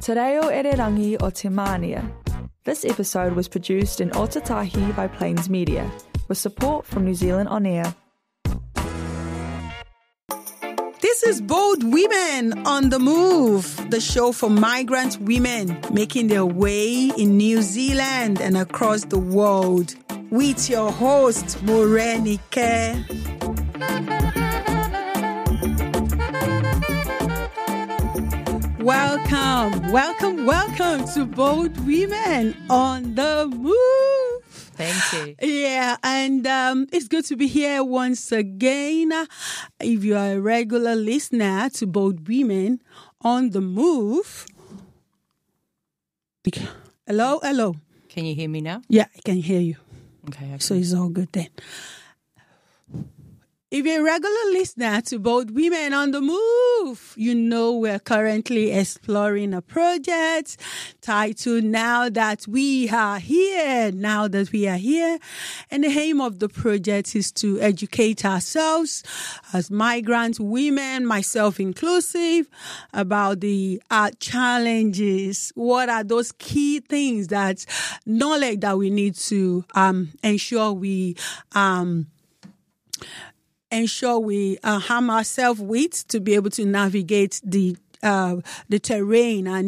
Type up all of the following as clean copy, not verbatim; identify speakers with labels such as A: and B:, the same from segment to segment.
A: Te reo Ererangi o Te Mānia. This episode was produced in Otatahi by Plains Media, with support from New Zealand On Air.
B: This is Bold Women on the Move, the show for migrant women making their way in New Zealand and across the world. With your host, Morenike. Welcome to Bold Women on the Move.
C: Thank you.
B: Yeah, and it's good to be here once again. If you are a regular listener to Bold Women on the Move. Hello.
C: Can you hear me now?
B: Yeah, I can hear you.
C: Okay.
B: So it's all good then. If you're a regular listener to Bold Women on the Move, you know we're currently exploring a project titled Now That We Are Here. And the aim of the project is to educate ourselves as migrant women, myself inclusive, about the challenges. What are those key things, that knowledge that we need to ensure we arm ourselves with to be able to navigate the terrain, our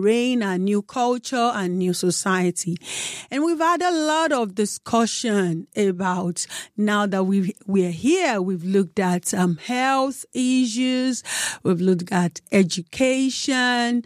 B: new culture, and new society. And we've had a lot of discussion about, now that we're here, we've looked at health issues, we've looked at education.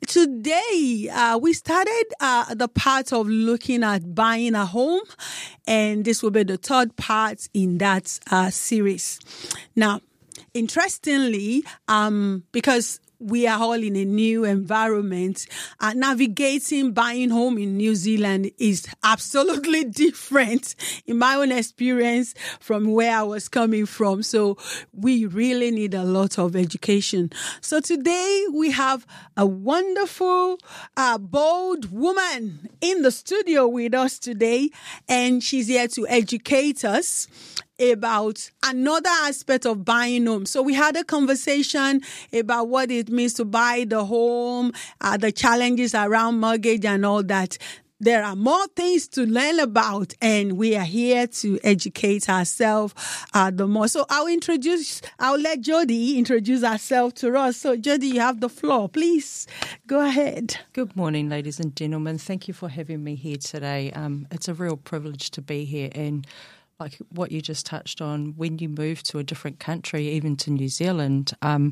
B: Today, we started the part of looking at buying a home, and this will be the third part in that series. Now, interestingly, because we are all in a new environment, navigating buying home in New Zealand is absolutely different, in my own experience, from where I was coming from. So we really need a lot of education. So today we have a wonderful, bold woman in the studio with us today, and she's here to educate us about another aspect of buying home. So we had a conversation about what it means to buy the home, the challenges around mortgage and all that. There are more things to learn about, and we are here to educate ourselves the more. So I'll let Jody introduce herself to us. So Jody, you have the floor. Please go ahead.
C: Good morning, ladies and gentlemen. Thank you for having me here today. It's a real privilege to be here, and like what you just touched on, when you move to a different country, even to New Zealand,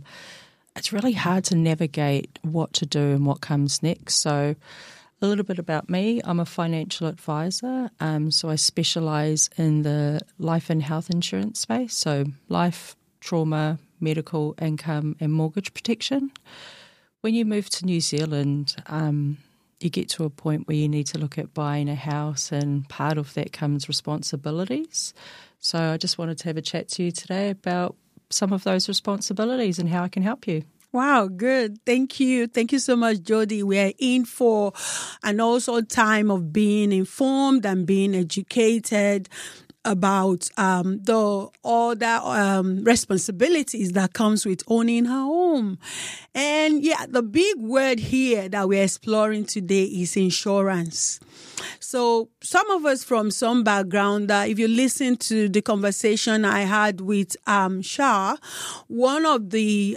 C: it's really hard to navigate what to do and what comes next. So a little bit about me. I'm a financial advisor, so I specialise in the life and health insurance space, so life, trauma, medical, income and mortgage protection. When you move to New Zealand, you get to a point where you need to look at buying a house, and part of that comes responsibilities. So I just wanted to have a chat to you today about some of those responsibilities and how I can help you.
B: Wow, good. Thank you. Thank you so much, Jody. We're in for an also time of being informed and being educated about the other responsibilities that comes with owning a home. And yeah, the big word here that we're exploring today is insurance. So some of us from some background, if you listen to the conversation I had with Shah, one of the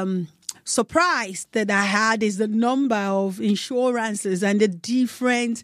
B: surprise that I had is the number of insurances and the different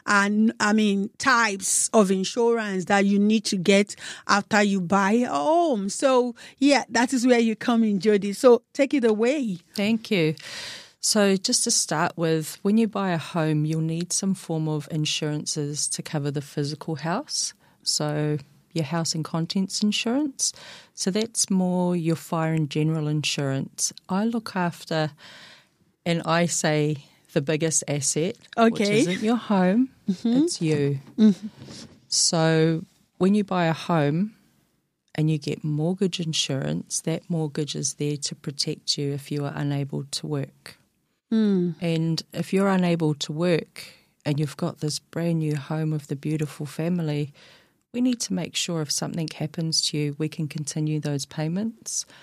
B: types of insurance that you need to get after you buy a home. So yeah, that is where you come in, Jody. So take it away.
C: Thank you. So just to start with, when you buy a home, you'll need some form of insurances to cover the physical house. So your house and contents insurance. So that's more your fire and general insurance. I look after, and I say the biggest asset, which isn't your home, it's you. Mm-hmm. So when you buy a home and you get mortgage insurance, that mortgage is there to protect you if you are unable to work. And if you're unable to work and you've got this brand new home with the beautiful family, we need to make sure if something happens to you, we can continue those payments.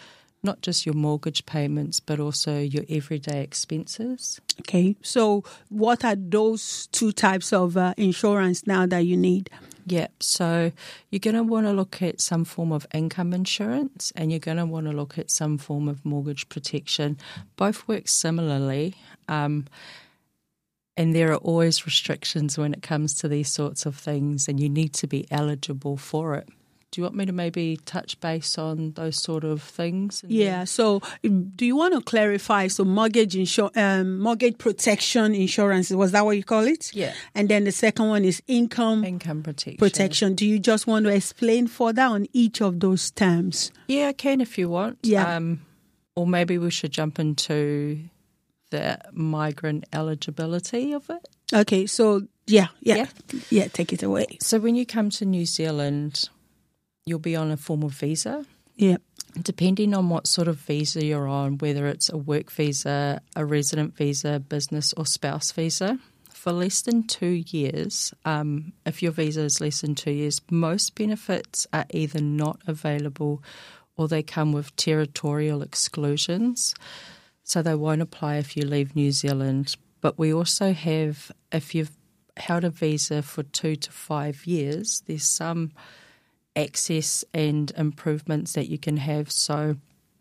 C: not just your mortgage payments, but also your everyday expenses.
B: Okay. So what are those two types of insurance now that you need?
C: Yeah, so you're going to want to look at some form of income insurance and you're going to want to look at some form of mortgage protection. Both work similarly, and there are always restrictions when it comes to these sorts of things, and you need to be eligible for it. Do you want me to maybe touch base on those sort of things?
B: Yeah. So, do you want to clarify? So, mortgage protection insurance, was that what you call it?
C: Yeah.
B: And then the second one is income protection. Do you just want to explain further on each of those terms?
C: Yeah, I can if you want.
B: Yeah.
C: Or maybe we should jump into the migrant eligibility of it.
B: Okay. So, yeah, take it away.
C: So, when you come to New Zealand, you'll be on a form of visa.
B: Yeah.
C: Depending on what sort of visa you're on, whether it's a work visa, a resident visa, business or spouse visa, for less than 2 years, if your visa is less than 2 years, most benefits are either not available or they come with territorial exclusions. So they won't apply if you leave New Zealand. But we also have, if you've held a visa for 2 to 5 years, there's some access and improvements that you can have. So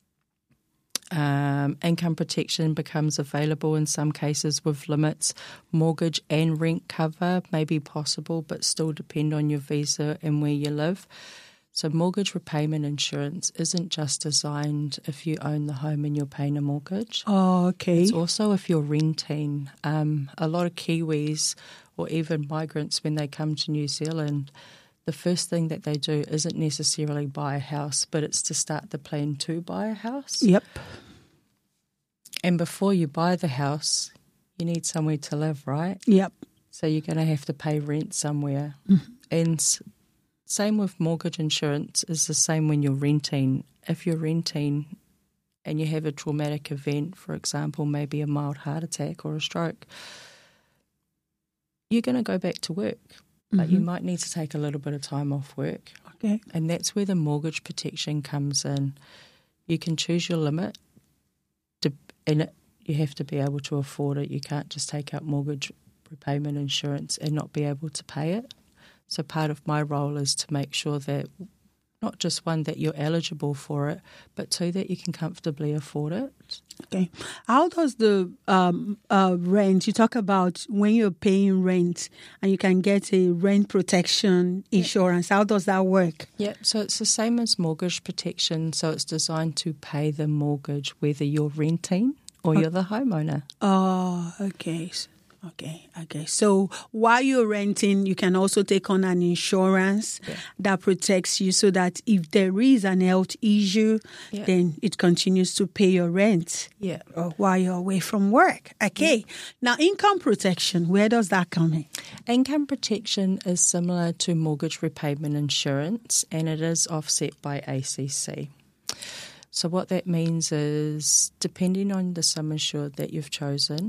C: income protection becomes available in some cases with limits. Mortgage and rent cover may be possible but still depend on your visa and where you live. So mortgage repayment insurance isn't just designed if you own the home and you're paying a mortgage.
B: Oh, okay.
C: It's also if you're renting. A lot of Kiwis or even migrants, when they come to New Zealand, the first thing that they do isn't necessarily buy a house, but it's to start the plan to buy a house.
B: Yep.
C: And before you buy the house, you need somewhere to live, right?
B: Yep.
C: So you're going to have to pay rent somewhere.
B: Mm-hmm.
C: And same with mortgage insurance is the same when you're renting. If you're renting and you have a traumatic event, for example, maybe a mild heart attack or a stroke, you're going to go back to work. But you might need to take a little bit of time off work.
B: Okay.
C: And that's where the mortgage protection comes in. You can choose your limit, and you have to be able to afford it. You can't just take out mortgage repayment insurance and not be able to pay it. So part of my role is to make sure that not just one, that you're eligible for it, but two, that you can comfortably afford it.
B: Okay. How does the rent, you talk about when you're paying rent and you can get a rent protection insurance, how does that work?
C: Yeah, so it's the same as mortgage protection. So it's designed to pay the mortgage whether you're renting or you're the homeowner.
B: Oh, okay. Okay. So while you're renting, you can also take on an insurance that protects you so that if there is an health issue, then it continues to pay your rent while you're away from work. Okay. Yeah. Now, income protection, where does that come in?
C: Income protection is similar to mortgage repayment insurance, and it is offset by ACC. So what that means is, depending on the sum assured that you've chosen,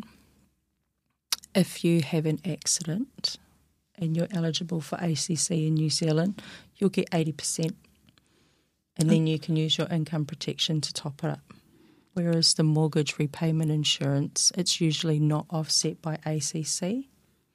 C: if you have an accident and you're eligible for ACC in New Zealand, you'll get 80%. And then you can use your income protection to top it up. Whereas the mortgage repayment insurance, it's usually not offset by ACC.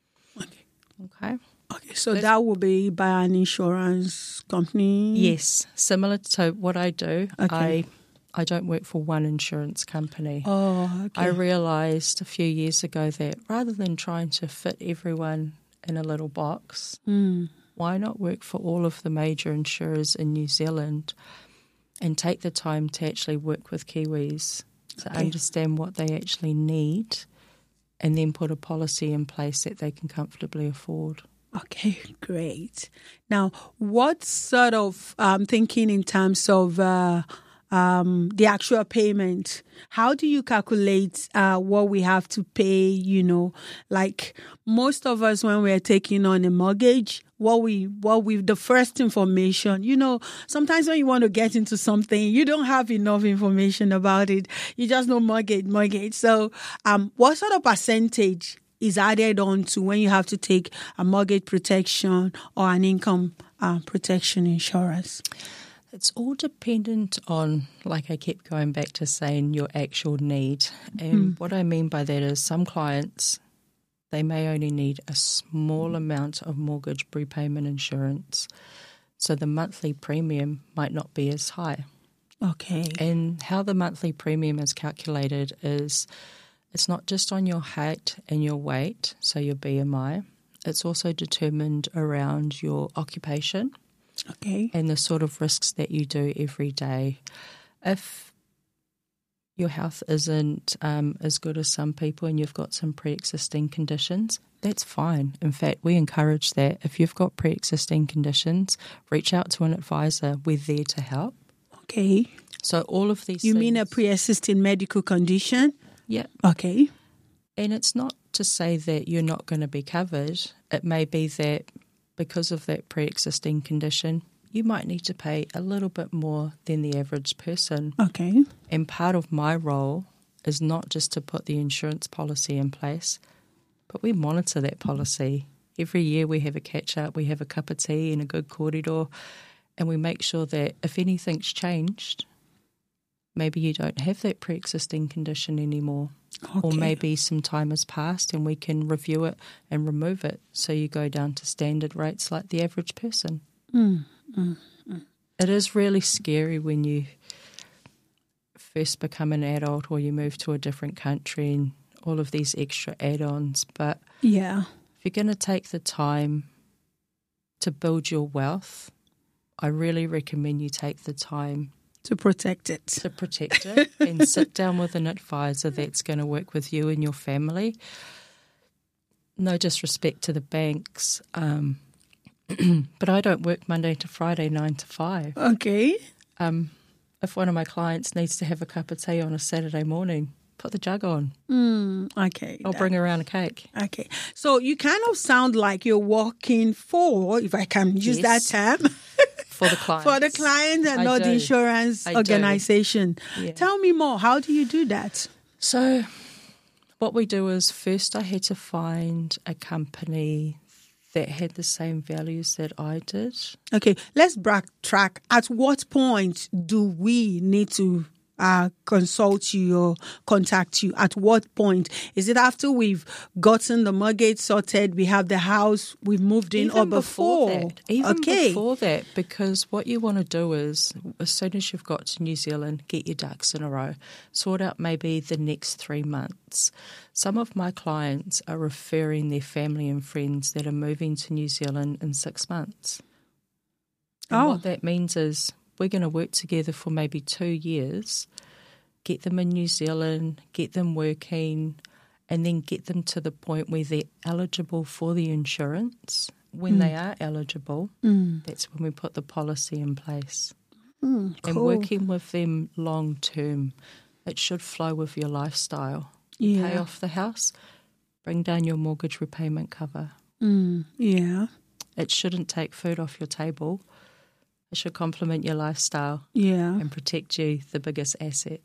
C: Okay.
B: So that will be by an insurance company?
C: Yes. Similar to what I do. Okay. I don't work for one insurance company.
B: Oh, okay.
C: I realised a few years ago that rather than trying to fit everyone in a little box, why not work for all of the major insurers in New Zealand and take the time to actually work with Kiwis to understand what they actually need and then put a policy in place that they can comfortably afford.
B: Okay, great. Now, what sort of thinking in terms of the actual payment? How do you calculate what we have to pay? Like most of us, when we're taking on a mortgage, the first information, sometimes when you want to get into something, you don't have enough information about it. You just know mortgage. So, what sort of percentage is added on to when you have to take a mortgage protection or an income protection insurance?
C: It's all dependent on, like I kept going back to saying, your actual need. And what I mean by that is some clients, they may only need a small amount of mortgage repayment insurance. So the monthly premium might not be as high.
B: Okay.
C: And how the monthly premium is calculated is it's not just on your height and your weight, so your BMI. It's also determined around your occupation.
B: Okay.
C: And the sort of risks that you do every day. If your health isn't as good as some people and you've got some pre-existing conditions, that's fine. In fact, we encourage that. If you've got pre-existing conditions, reach out to an advisor. We're there to help.
B: Okay.
C: So all of these
B: You
C: things,
B: mean a pre-existing medical condition?
C: Yeah.
B: Okay.
C: And it's not to say that you're not going to be covered. It may be that because of that pre-existing condition, you might need to pay a little bit more than the average person.
B: Okay.
C: And part of my role is not just to put the insurance policy in place, but we monitor that policy. Every year we have a catch-up, we have a cup of tea and a good corridor, and we make sure that if anything's changed, maybe you don't have that pre-existing condition anymore.
B: Okay.
C: Or maybe some time has passed and we can review it and remove it so you go down to standard rates like the average person. It is really scary when you first become an adult or you move to a different country and all of these extra add-ons. But
B: Yeah.
C: if you're going to take the time to build your wealth, I really recommend you take the time
B: To protect it.
C: to protect it and sit down with an advisor that's going to work with you and your family. No disrespect to the banks, but I don't work Monday to Friday, 9 to 5.
B: Okay.
C: If one of my clients needs to have a cup of tea on a Saturday morning, put the jug on.
B: Okay.
C: I'll bring around a cake.
B: Okay. So you kind of sound like you're working for, if I can use that
C: Yes.
B: term,
C: For the clients.
B: for the client and
C: I
B: not the
C: do.
B: insurance
C: I do.
B: organization.
C: Yeah.
B: Tell me more. How do you do that?
C: So what we do is first I had to find a company that had the same values that I did.
B: Okay, let's backtrack. At what point do we need to consult you or contact you? At what point? Is it after we've gotten the mortgage sorted, we have the house, we've moved in, or before?
C: that. Even
B: okay.
C: before that, because what you want to do is, as soon as you've got to New Zealand, get your ducks in a row. Sort out maybe the next 3 months. Some of my clients are referring their family and friends that are moving to New Zealand in 6 months. And what that means is we're going to work together for maybe 2 years, get them in New Zealand, get them working, and then get them to the point where they're eligible for the insurance. When they are eligible, that's when we put the policy in place.
B: Cool.
C: And working with them long term, it should flow with your lifestyle.
B: Yeah.
C: Pay off the house, bring down your mortgage repayment cover.
B: Yeah.
C: It shouldn't take food off your table. It should complement your lifestyle
B: Yeah.
C: and protect you, the biggest asset.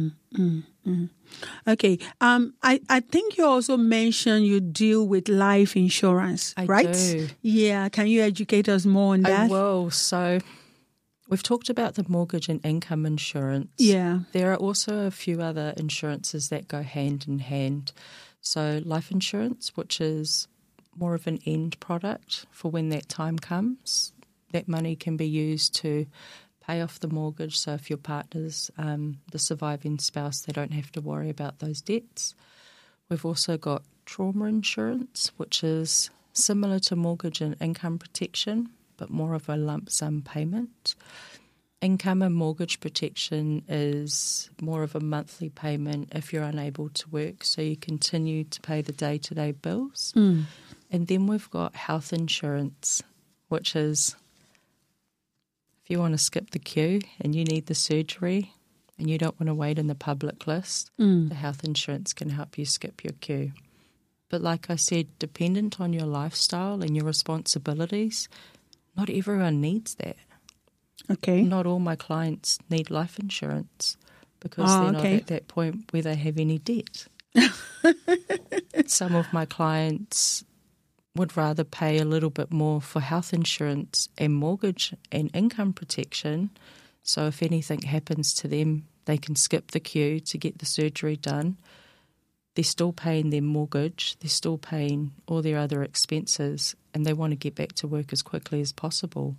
B: Okay. I think you also mentioned you deal with life insurance,
C: I
B: right?
C: do.
B: Yeah. Can you educate us more on
C: I
B: that?
C: will. So we've talked about the mortgage and income insurance.
B: Yeah.
C: There are also a few other insurances that go hand in hand. So life insurance, which is more of an end product for when that time comes. That money can be used to pay off the mortgage. So if your partner's the surviving spouse, they don't have to worry about those debts. We've also got trauma insurance, which is similar to mortgage and income protection, but more of a lump sum payment. Income and mortgage protection is more of a monthly payment if you're unable to work, so you continue to pay the day-to-day bills. And then we've got health insurance, which is if you want to skip the queue and you need the surgery and you don't want to wait in the public list, the health insurance can help you skip your queue. But like I said, dependent on your lifestyle and your responsibilities, not everyone needs that.
B: Okay.
C: Not all my clients need life insurance because they're not at that point where they have any debt. Some of my clients would rather pay a little bit more for health insurance and mortgage and income protection. So if anything happens to them, they can skip the queue to get the surgery done. They're still paying their mortgage, they're still paying all their other expenses, and they want to get back to work as quickly as possible.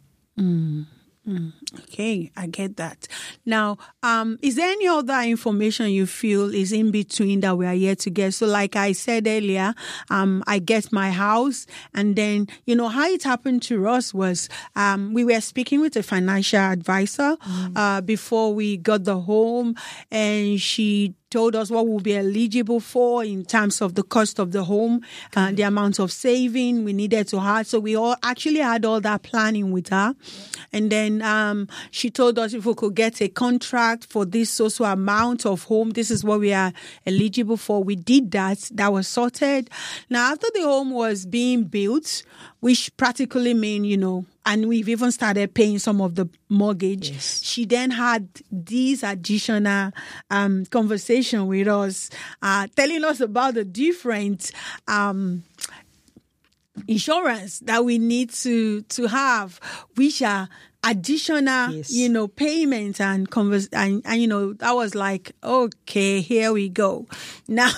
B: Okay, I get that. Now, is there any other information you feel is in between that we are yet to get? So like I said earlier, I get my house, and then, how it happened to us was we were speaking with a financial advisor before we got the home, and she told us what we'll be eligible for in terms of the cost of the home, the amount of saving we needed to have. So we all actually had all that planning with her. And then she told us if we could get a contract for this social amount of home, this is what we are eligible for. We did that. That was sorted. Now, after the home was being built, which practically mean, and we've even started paying some of the mortgage. Yes. She then had these additional conversation with us, telling us about the different insurance that we need to have, which are additional, yes, payments and that was like, okay, here we go. Now,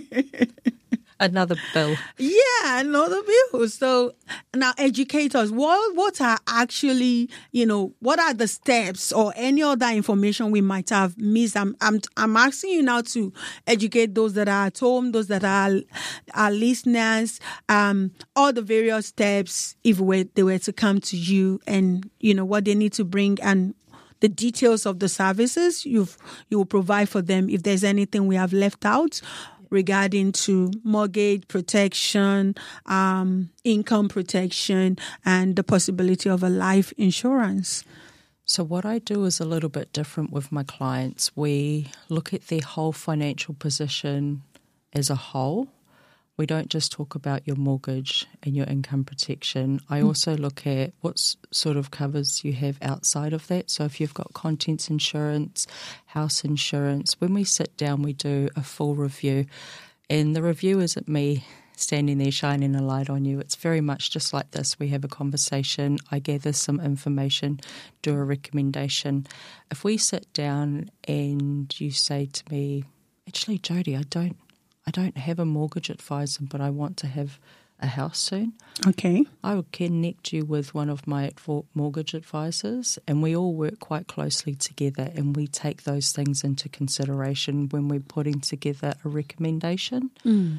C: another bill.
B: Yeah, another bill. So now educate us. What are actually, what are the steps or any other information we might have missed? I'm asking you now to educate those that are at home, those that are our listeners, all the various steps if they were to come to you, and what they need to bring, and the details of the services you will provide for them if there's anything we have left out regarding to mortgage protection, income protection, and the possibility of a life insurance.
C: So what I do is a little bit different with my clients. We look at their whole financial position as a whole. We don't just talk about your mortgage and your income protection. I also look at what sort of covers you have outside of that. So if you've got contents insurance, house insurance, when we sit down, we do a full review. And the review isn't me standing there shining a light on you. It's very much just like this. We have a conversation. I gather some information, do a recommendation. If we sit down and you say to me, actually, Jody, I don't have a mortgage advisor, but I want to have a house soon.
B: Okay.
C: I will connect you with one of my mortgage advisors, and we all work quite closely together, and we take those things into consideration when we're putting together a recommendation.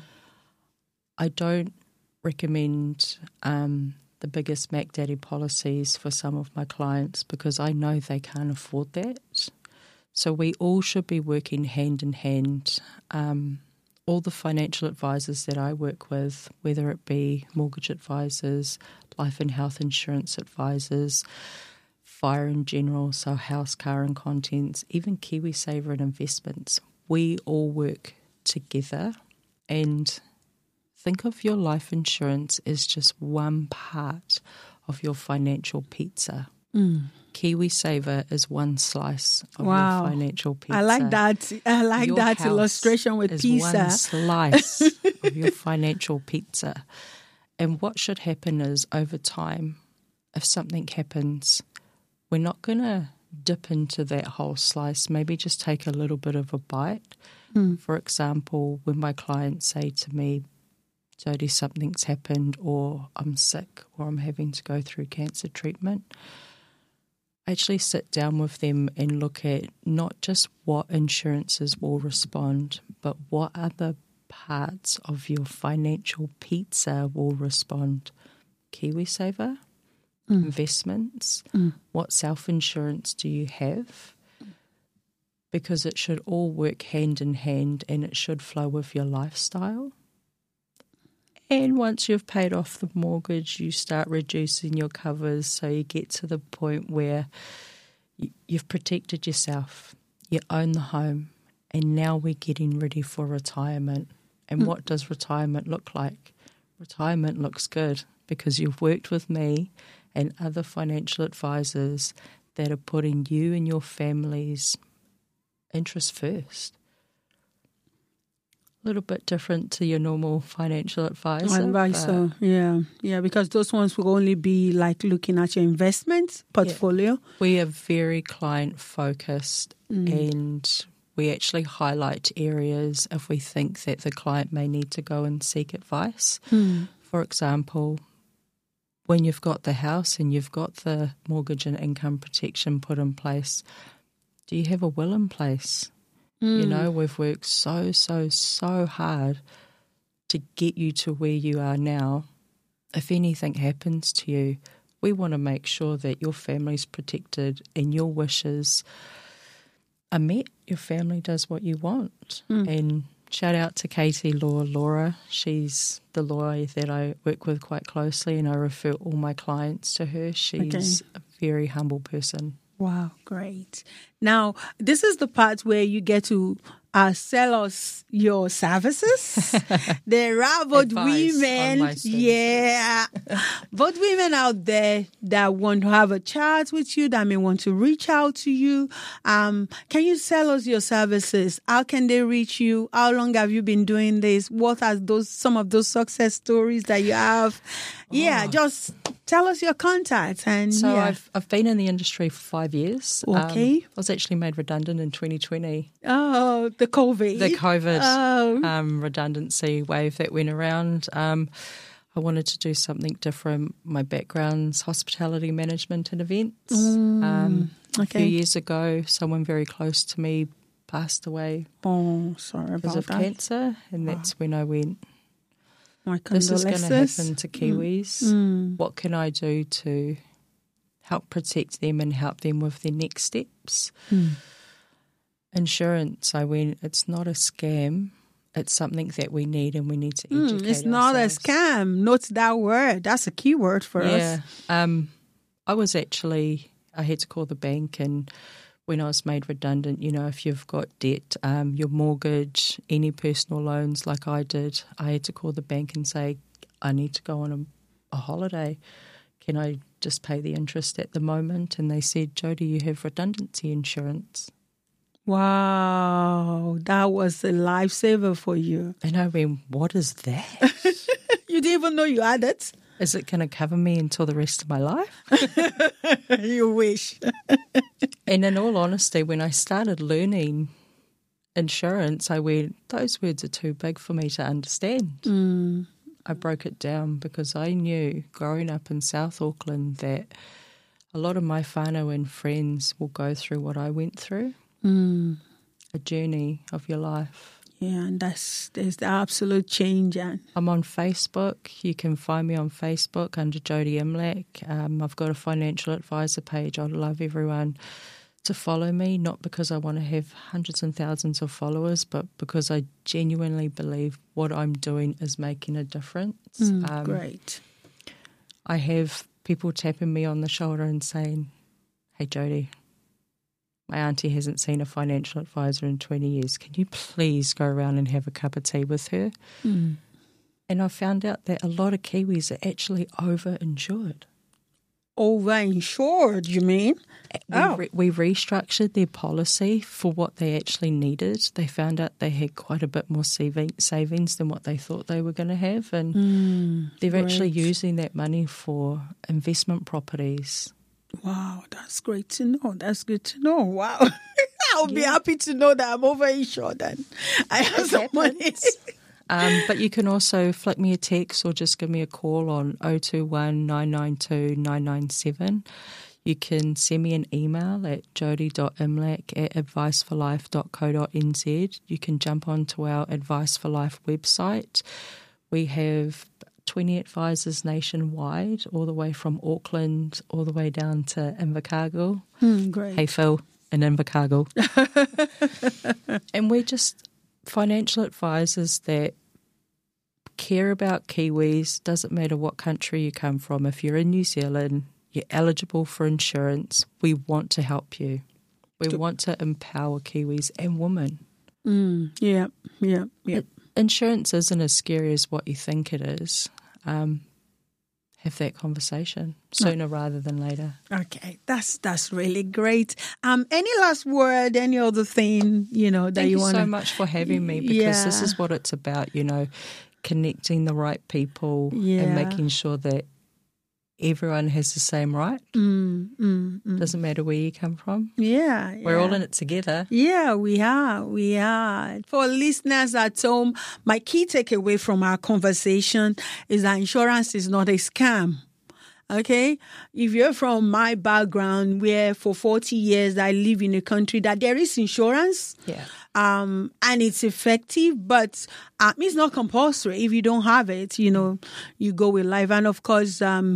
C: I don't recommend the biggest Mac Daddy policies for some of my clients because I know they can't afford that. So we all should be working hand in hand. All the financial advisors that I work with, whether it be mortgage advisors, life and health insurance advisors, fire in general, so house, car and contents, even KiwiSaver and investments, we all work together. And think of your life insurance as just one part of your financial pizza. KiwiSaver is one slice of your financial pizza.
B: I like that. I like your that illustration with
C: is
B: pizza.
C: One slice of your financial pizza. And what should happen is over time, if something happens, we're not going to dip into that whole slice. Maybe just take a little bit of a bite. For example, when my clients say to me, Jody, something's happened, or I'm sick, or I'm having to go through cancer treatment, I actually sit down with them and look at not just what insurances will respond, but what other parts of your financial pizza will respond. KiwiSaver, investments, what self-insurance do you have? Because it should all work hand in hand and it should flow with your lifestyle. And once you've paid off the mortgage, you start reducing your covers so you get to the point where you've protected yourself, you own the home, and now we're getting ready for retirement. And what does retirement look like? Retirement looks good because you've worked with me and other financial advisors that are putting you and your family's interest first. A little bit different to your normal financial advisor.
B: Advisor, yeah, because those ones will only be like looking at your investment portfolio.
C: Yeah. We are very client focused, and we actually highlight areas if we think that the client may need to go and seek advice. For example, when you've got the house and you've got the mortgage and income protection put in place, do you have a will in place? You know, we've worked so hard to get you to where you are now. If anything happens to you, we want to make sure that your family's protected and your wishes are met. Your family does what you want. And shout out to Katie Laura. She's the lawyer that I work with quite closely, and I refer all my clients to her. She's a very humble person.
B: Wow, great. Now, this is the part where you get to sell us your services. There are both women, both women out there that want to have a chat with you, that may want to reach out to you. Can you sell us your services? How can they reach you? How long have you been doing this? What are some of those success stories that you have? Yeah, just tell us your contacts. And
C: so I've been in the industry for 5 years.
B: Okay.
C: I was actually made redundant in 2020.
B: Oh, the COVID
C: redundancy wave that went around. I wanted to do something different. My background's hospitality management and events. A few years ago, someone very close to me passed away.
B: Oh, sorry about that.
C: Because of cancer, and that's when I went,
B: my
C: this is
B: condolences.
C: going to happen to Kiwis. What can I do to help protect them and help them with their next steps? Insurance, I went, it's not a scam. It's something that we need, and we need to educate
B: It's not
C: ourselves.
B: a scam. Note that word. That's a key word for us.
C: I had to call the bank, and when I was made redundant, you know, if you've got debt, your mortgage, any personal loans like I did, I had to call the bank and say, I need to go on a holiday. Can I just pay the interest at the moment? And they said, Jody, you have redundancy insurance.
B: Wow, that was a lifesaver for you.
C: And I went, what is that?
B: You didn't even know you had it?
C: Is it going to cover me until the rest of my life?
B: You wish.
C: And in all honesty, when I started learning insurance, I went, those words are too big for me to understand. I broke it down because I knew growing up in South Auckland that a lot of my whānau and friends will go through what I went through. A journey of your life.
B: Yeah, and there's the absolute change.
C: I'm on Facebook. You can find me on Facebook under Jody Imlach. I've got a financial advisor page. I'd love everyone to follow me, not because I want to have hundreds and thousands of followers, but because I genuinely believe what I'm doing is making a difference.
B: Great.
C: I have people tapping me on the shoulder and saying, hey, Jody, my auntie hasn't seen a financial advisor in 20 years. Can you please go around and have a cup of tea with her? And I found out that a lot of Kiwis are actually over-insured.
B: Over-insured, you mean?
C: We restructured their policy for what they actually needed. They found out they had quite a bit more savings than what they thought they were going to have. And they're actually using that money for investment properties.
B: Wow, that's great to know. That's good to know. Wow. I'll be happy to know that I'm over-insured then. I have some money.
C: But you can also flick me a text or just give me a call on 021 992 997. You can send me an email at jody.imlach@adviceforlife.co.nz. You can jump onto our Advice for Life website. We have 20 advisors nationwide, all the way from Auckland, all the way down to Invercargill.
B: Great.
C: Hey, Phil, in Invercargill. And we're just financial advisors that care about Kiwis. Doesn't matter what country you come from. If you're in New Zealand, you're eligible for insurance, we want to help you. We want to empower Kiwis and women.
B: Yeah.
C: Insurance isn't as scary as what you think it is. have that conversation sooner rather than later.
B: Okay, that's really great. Any last word? Any other thing that you want?
C: Thank you so much for having me, because this is what it's about. Connecting the right people and making sure that everyone has the same right. Doesn't matter where you come from. We're all in it together.
B: Yeah, we are. For listeners at home, my key takeaway from our conversation is that insurance is not a scam. Okay? If you're from my background, where for 40 years I live in a country that there is insurance. And it's effective, but it's not compulsory. If you don't have it, you go with life. And of course, there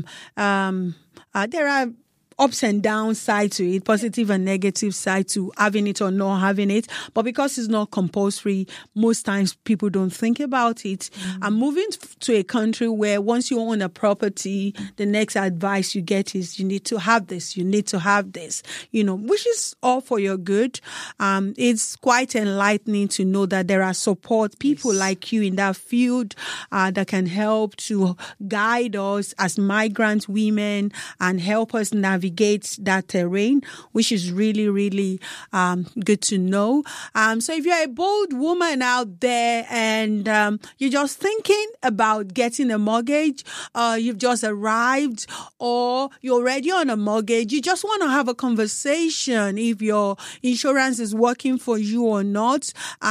B: are ups and downs side to it, positive and negative side to having it or not having it. But because it's not compulsory, most times people don't think about it. I'm moving to a country where once you own a property, the next advice you get is you need to have this, you need to have this, which is all for your good. It's quite enlightening to know that there are support people like you in that field that can help to guide us as migrant women and help us navigate that terrain, which is really, really good to know. So if you're a bold woman out there and you're just thinking about getting a mortgage, you've just arrived, or you're already on a mortgage, you just want to have a conversation if your insurance is working for you or not,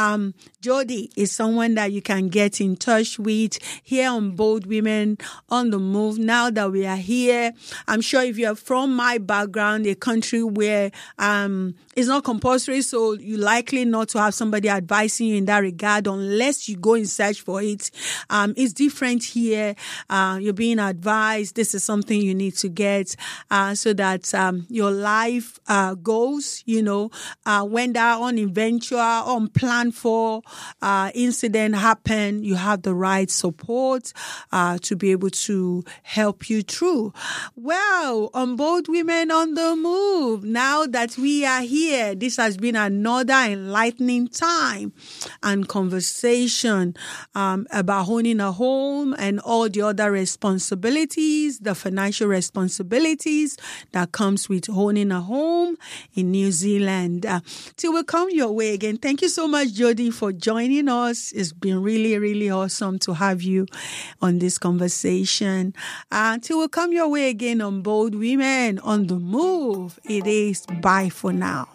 B: Jody is someone that you can get in touch with here on Bold Women on the Move. Now that we are here, I'm sure if you're from my background, a country where it's not compulsory, so you likely not to have somebody advising you in that regard unless you go and search for it. It's different here. You're being advised. This is something you need to get so that your life goes, when that uneventual, unplanned for incident happen, you have the right support to be able to help you through. Well, on Bold Women on the Move, now that we are here, this has been another enlightening time and conversation about owning a home and all the other responsibilities, the financial responsibilities that comes with owning a home in New Zealand. Till we come your way again, thank you so much, Jody, for joining us. It's been really, really awesome to have you on this conversation. Till we come your way again on Bold Women on the Move, it is bye for now.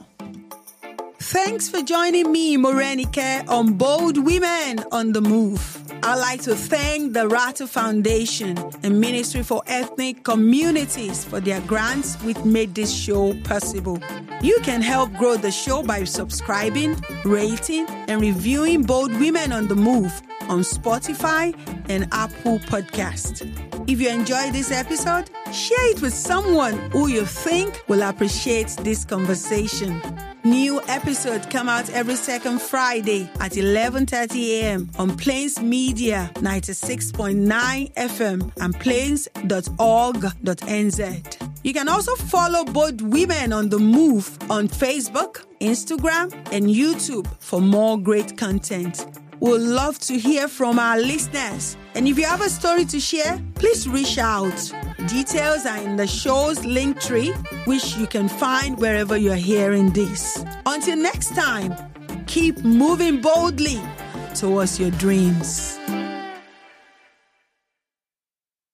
B: Thanks for joining me, Morenike, on Bold Women on the Move. I'd like to thank the Rata Foundation and Ministry for Ethnic Communities for their grants which made this show possible. You can help grow the show by subscribing, rating, and reviewing Bold Women on the Move on Spotify and Apple Podcasts. If you enjoyed this episode, share it with someone who you think will appreciate this conversation. New episodes come out every second Friday at 11:30 a.m. on Plains Media 96.9 FM and plains.org.nz. You can also follow Bold Women on the Move on Facebook, Instagram, and YouTube for more great content. We'd love to hear from our listeners. And if you have a story to share, please reach out. Details are in the show's link tree, which you can find wherever you're hearing this. Until next time, keep moving boldly towards your dreams.